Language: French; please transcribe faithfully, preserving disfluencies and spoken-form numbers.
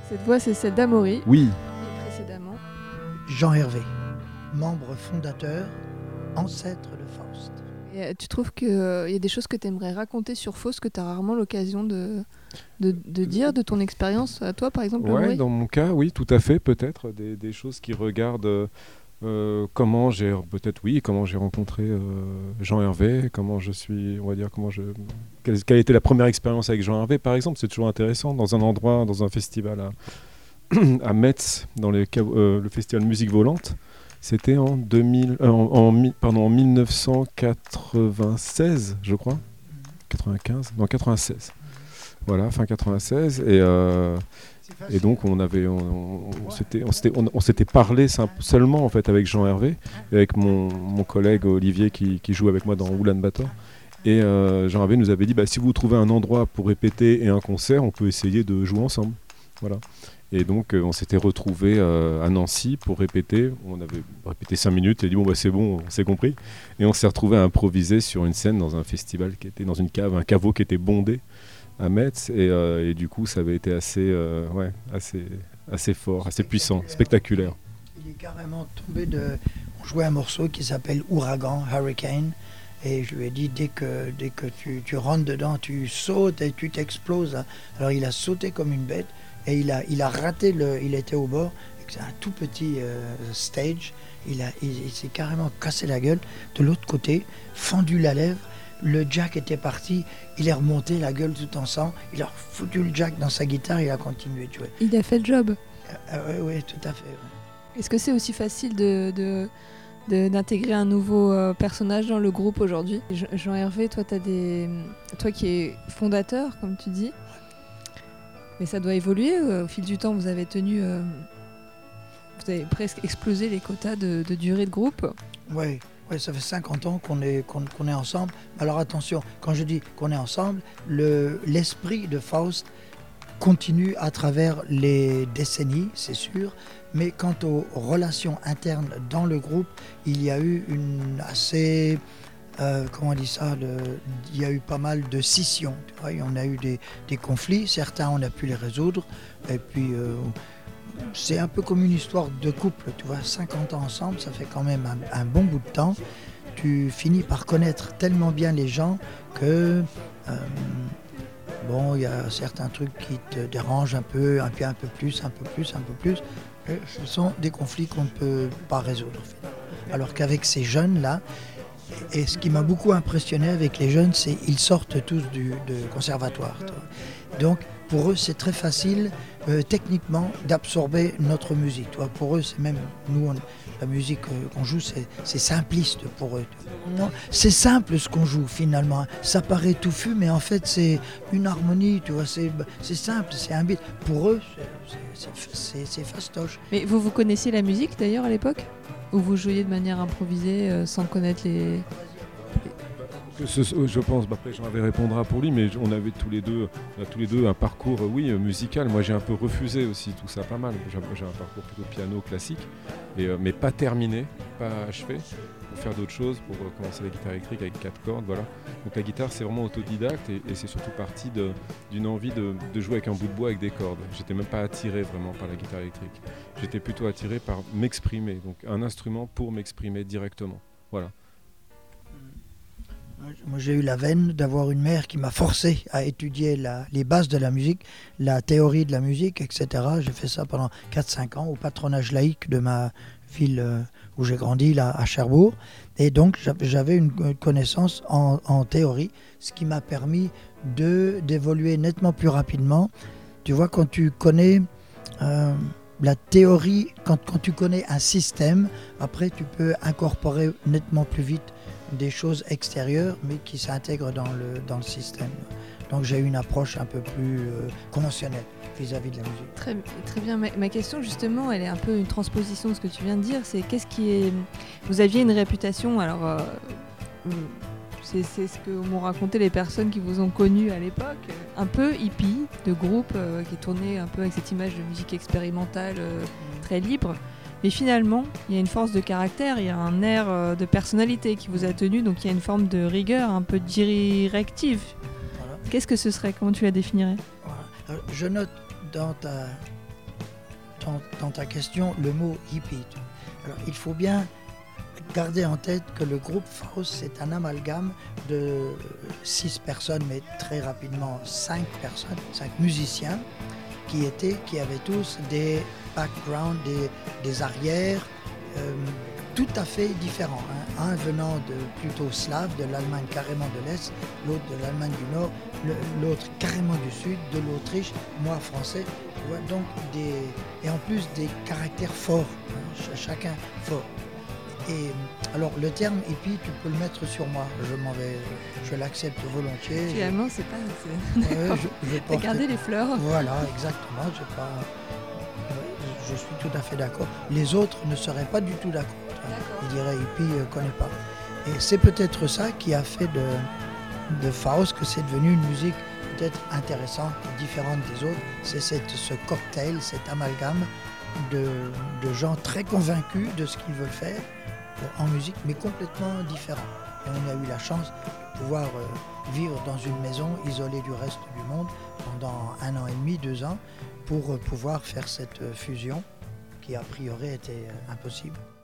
Cette voix, c'est celle d'Amaury. Oui. Et précédemment, Jean Hervé, membre fondateur, ancêtre de Faust. et, euh, tu trouves qu'il euh, y a des choses que tu aimerais raconter sur Faust que tu as rarement l'occasion de, de, de dire, de ton expérience à toi, par exemple, Ouais, Amaury ? dans mon cas, oui, tout à fait, peut-être des, des choses qui regardent euh, euh, comment j'ai, peut-être oui, comment j'ai rencontré euh, Jean Hervé, comment je suis, on va dire, comment je, quelle, quelle a été la première expérience avec Jean Hervé, par exemple, c'est toujours intéressant, dans un endroit, dans un festival à, à Metz, dans les, euh, le festival Musique Volante. C'était en, deux mille, euh, en, en, pardon, en mille neuf cent quatre-vingt-seize, je crois. quatre-vingt-quinze, non, quatre-vingt-seize. Voilà, fin quatre-vingt-seize. Et, euh, et donc, on, avait, on, on, on, s'était, on, s'était, on, on s'était parlé simple, seulement en fait, avec Jean Hervé, et avec mon, mon collègue Olivier qui, qui joue avec moi dans Ulan Bator. Et euh, Jean Hervé nous avait dit bah, si vous trouvez un endroit pour répéter et un concert, on peut essayer de jouer ensemble. Voilà. Et donc euh, on s'était retrouvés euh, à Nancy pour répéter. On avait répété cinq minutes et dit bon bah c'est bon, on s'est compris. Et on s'est retrouvés à improviser sur une scène dans un festival qui était dans une cave, un caveau qui était bondé à Metz. Et, euh, et du coup ça avait été assez, euh, ouais, assez, assez fort, assez puissant, spectaculaire. Il est carrément tombé de... On jouait un morceau qui s'appelle Ouragan, Hurricane. Et je lui ai dit, dès que, dès que tu, tu rentres dedans, tu sautes et tu t'exploses. Alors il a sauté comme une bête. Et il a, il a raté, le, il était au bord, c'est un tout petit euh, stage, il, a, il, il s'est carrément cassé la gueule. De l'autre côté, fendu la lèvre, le jack était parti, il est remonté, la gueule tout en sang, il a foutu le jack dans sa guitare et il a continué de jouer. Il a fait le job. Oui, euh, ouais, tout à fait. Ouais. Est-ce que c'est aussi facile de, de, de, d'intégrer un nouveau euh, personnage dans le groupe aujourd'hui ? Jean Hervé, toi, t'as des... toi qui es fondateur, comme tu dis, mais ça doit évoluer. Euh, au fil du temps, vous avez tenu, euh, vous avez presque explosé les quotas de, de durée de groupe. Oui, ouais, ça fait cinquante ans qu'on est, qu'on, qu'on est ensemble. Alors attention, quand je dis qu'on est ensemble, le, l'esprit de Faust continue à travers les décennies, c'est sûr. Mais quant aux relations internes dans le groupe, il y a eu une assez... Euh, comment on dit ça, le, il y a eu pas mal de scissions, tu vois, on a eu des, des conflits, certains on a pu les résoudre, et puis euh, c'est un peu comme une histoire de couple, tu vois, cinquante ans ensemble, ça fait quand même un, un bon bout de temps, tu finis par connaître tellement bien les gens que, euh, bon, il y a certains trucs qui te dérangent un peu, un peu, un peu plus, un peu plus, un peu plus, et ce sont des conflits qu'on ne peut pas résoudre, alors qu'avec ces jeunes-là, et ce qui m'a beaucoup impressionné avec les jeunes, c'est qu'ils sortent tous du de conservatoire. Donc, pour eux, c'est très facile, euh, techniquement, d'absorber notre musique. Toi. Pour eux, c'est même, nous, on, la musique euh, qu'on joue, c'est, c'est simpliste pour eux. Non, c'est simple ce qu'on joue, finalement. Ça paraît touffu, mais en fait, c'est une harmonie, tu vois, c'est, c'est simple, c'est un beat. Pour eux, c'est, c'est, c'est, c'est fastoche. Mais vous, vous connaissiez la musique, d'ailleurs, à l'époque ? Ou vous jouiez de manière improvisée, euh, sans connaître les... Ce, je pense, bah après Jean Hervé répondra pour lui, mais on avait tous les deux, on a tous les deux un parcours, oui, musical. Moi, j'ai un peu refusé aussi tout ça, pas mal. J'ai, j'ai un parcours plutôt piano classique, et, euh, mais pas terminé, pas achevé, pour faire d'autres choses, pour euh, commencer la guitare électrique avec quatre cordes, voilà. Donc la guitare, c'est vraiment autodidacte, et, et c'est surtout parti de, d'une envie de, de jouer avec un bout de bois avec des cordes. J'étais même pas attiré vraiment par la guitare électrique. J'étais plutôt attiré par m'exprimer, donc un instrument pour m'exprimer directement, voilà. Moi, j'ai eu la veine d'avoir une mère qui m'a forcé à étudier la, les bases de la musique, la théorie de la musique, et cetera. J'ai fait ça pendant quatre cinq ans au patronage laïque de ma ville euh, où j'ai grandi, là, à Cherbourg. Et donc, j'avais une connaissance en, en théorie, ce qui m'a permis de, d'évoluer nettement plus rapidement. Tu vois, quand tu connais... Euh, la théorie, quand, quand tu connais un système, après tu peux incorporer nettement plus vite des choses extérieures, mais qui s'intègrent dans le, dans le système. Donc j'ai eu une approche un peu plus euh, conventionnelle vis-à-vis de la musique. Très, très bien. Ma, ma question, justement, elle est un peu une transposition de ce que tu viens de dire. C'est qu'est-ce qui est... Vous aviez une réputation, alors... Euh, c'est, c'est ce que m'ont raconté les personnes qui vous ont connu à l'époque, un peu hippie, de groupe euh, qui tournait un peu avec cette image de musique expérimentale euh, très libre. Mais finalement, il y a une force de caractère, il y a un air euh, de personnalité qui vous a tenu, donc il y a une forme de rigueur, un peu directive. Voilà. Qu'est-ce que ce serait ? Comment tu la définirais ? Voilà. Je note dans ta dans, dans ta question le mot hippie. Alors, il faut bien garder en tête que le groupe Faust, c'est un amalgame de six personnes, mais très rapidement cinq personnes, cinq musiciens, qui étaient, qui avaient tous des backgrounds, des, des arrières euh, tout à fait différents. Hein. Un venant de plutôt slave, de l'Allemagne carrément de l'Est, l'autre de l'Allemagne du Nord, le, l'autre carrément du Sud, de l'Autriche, moi français. Ouais, donc des, et en plus des caractères forts, hein, ch- chacun fort. Et alors le terme hippie, tu peux le mettre sur moi, je m'en vais, je l'accepte volontiers. Finalement, c'est pas. C'est... Ouais, je, je T'as porte- gardé les fleurs. Voilà, exactement. Je, pas... je suis tout à fait d'accord. Les autres ne seraient pas du tout d'accord. D'accord. Ils diraient hippie, ne connaît pas. Et c'est peut-être ça qui a fait de, de Faust que c'est devenu une musique peut-être intéressante, différente des autres. C'est cette, ce cocktail, cet amalgame de, de gens très convaincus de ce qu'ils veulent faire en musique, mais complètement différents. Et on a eu la chance de pouvoir euh, vivre dans une maison isolée du reste du monde pendant un an et demi, deux ans, pour euh, pouvoir faire cette euh, fusion qui a priori était euh, impossible.